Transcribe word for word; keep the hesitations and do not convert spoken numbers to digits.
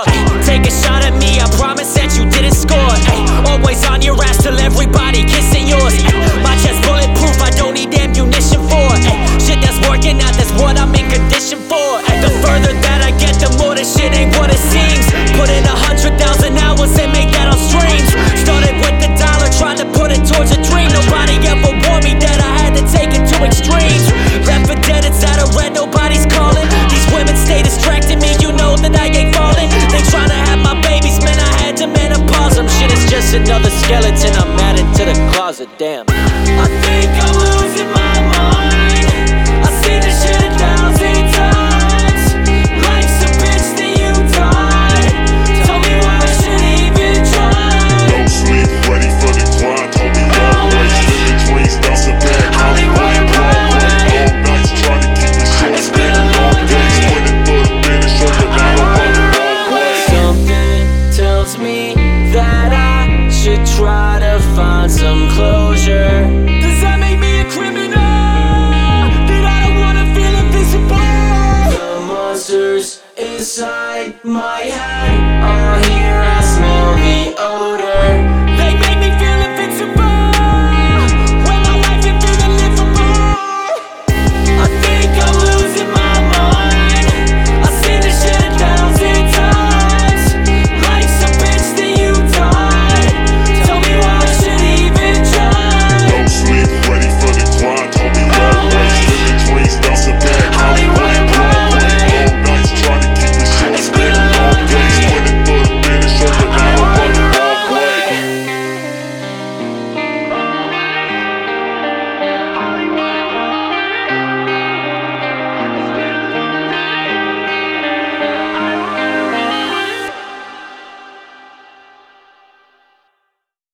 Ay, take a shot at me, I promise that you didn't score. Ay, always on your ass till everybody kissing yours. Ay, my chest bulletproof, I don't need ammunition for. Ay, shit that's working out, that's what I'm in condition for. Ay, the further that I get, the more this shit ain't what it seems. Put in a hundred thousand hours and make that on streams. Started with the dollar, tried to put it towards a dream. Nobody ever warned me that I had to take it to extremes. Left for dead inside a red, nobody's calling. These women stay distracting me, you know that I ain't falling. They tryna have my babies, man, I had to menopause them. Shit is just another skeleton I'm adding to the closet, damn. I think I'm losing my mind. I see this shit a thousand times. Life's a bitch, then you die. Tell me why I should even try. No sleep, ready for the grind. Told me long way, living dreams, bouncing back. Hollywood, Broadway, all nights trying to keep it short. Spending long days, waiting for the finish, so that I don't run the wrong way. Something tells me that I should try to find some closure. Does that make me a criminal? That I don't wanna feel invisible. The monsters inside my head are here, I smell the odor.